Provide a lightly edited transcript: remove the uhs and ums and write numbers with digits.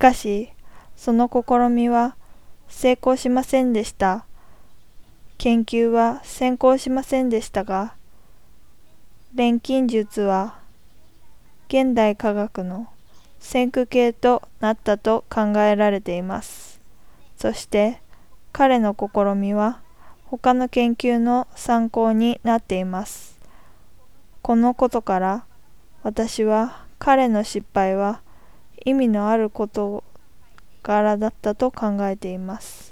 かし、その試みは成功しませんでした。研究は先行しませんでしたが、錬金術は現代科学の先駆系となったと考えられています。そして彼の試みは他の研究の参考になっています。このことから私は彼の失敗は意味のある事柄だったと考えています。